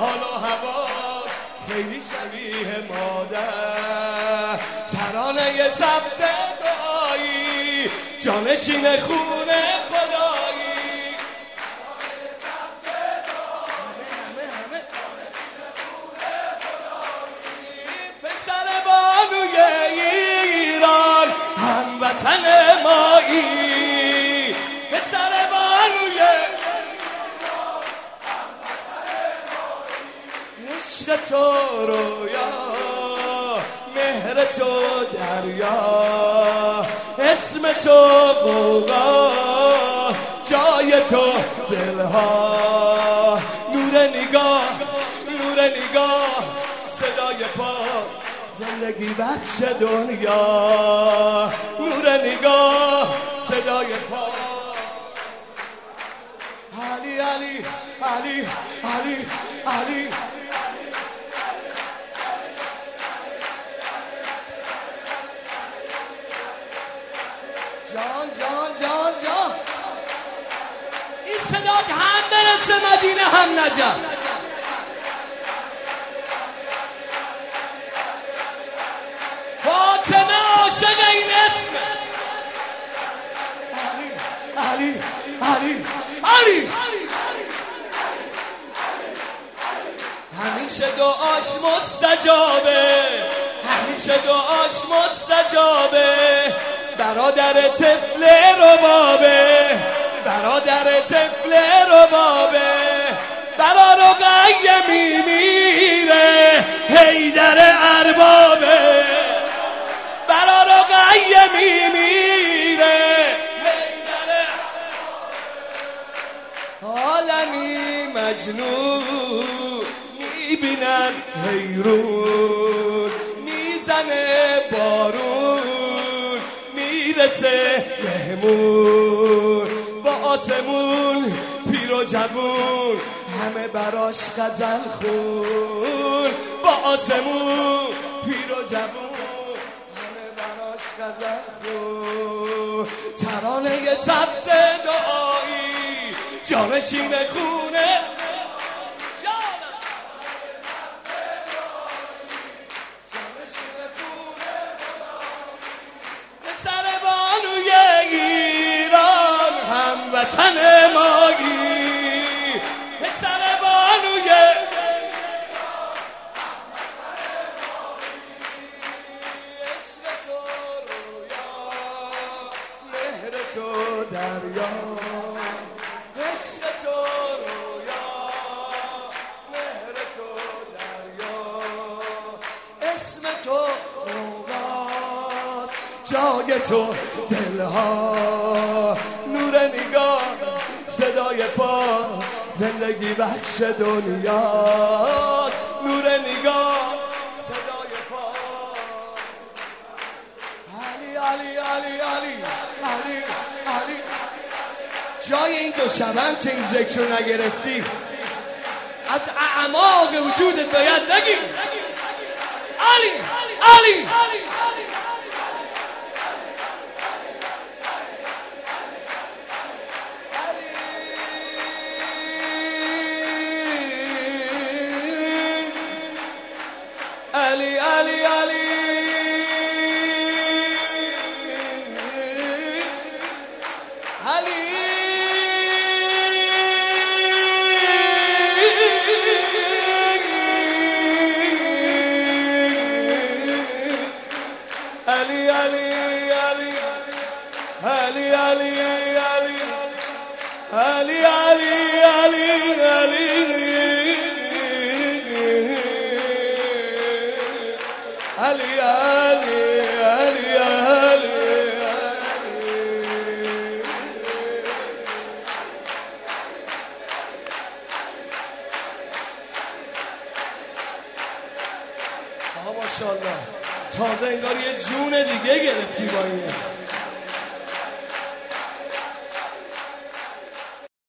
حال و هواش خیلی شبیه مادر. ترانه سبز دعایی جانشین خونه خدایی. پسر بانوی ایران هموطن مایی. پسر بانوی عشق تو رویا، مهر تو دریا، اسم تو غوغا، جای تو دلها. نور نگاه، نور نگاه، صدای پا، زندگی بخش دنیا. نور نگاه، صدای پا. علی علی علی علی علی. جان جان جان جان، این صدات هم برسه مدینه هم نجف. فاطمه عاشق این اسم. علی علی علی علی. همیشه دعاش مستجابه، همیشه دعاش مستجابه. برادر طفل ربابه، برادر طفل ربابه. برا رقیه میمیره حیدر اربابه. برا رقیه میمیره حیدر اربابه. عالمی مجنون میبینن حیرون، میزنه بارون میرسه مهمون. با آسمون پیر و جوون همه براش غزل خون. با آسمون پیر و جوون همه براش غزل خون. ترانه سبز دعایی جانشین خونه. پسر بانوی ایران هموطن مایی. پسر بانوی عشق تو رویا، مهر تو دریا. عشق تو رویا، مهر تو دریا. اسم تو غوغاست، جای تو دلها. نور نگاه، صدای پا، زندگی بخش دنیاست. نور نگاه، صدای پا. علی علی علی علی علی علی. جای این دو شبم که این ذکر رو نگرفتی از اعماق وجودت باید نگی. علی علی علی علی علی. علی علی علی علی علی علی علی علی علی علی علی علی. ماشاءالله تازه انگار یه جون دیگه گرفتی با این.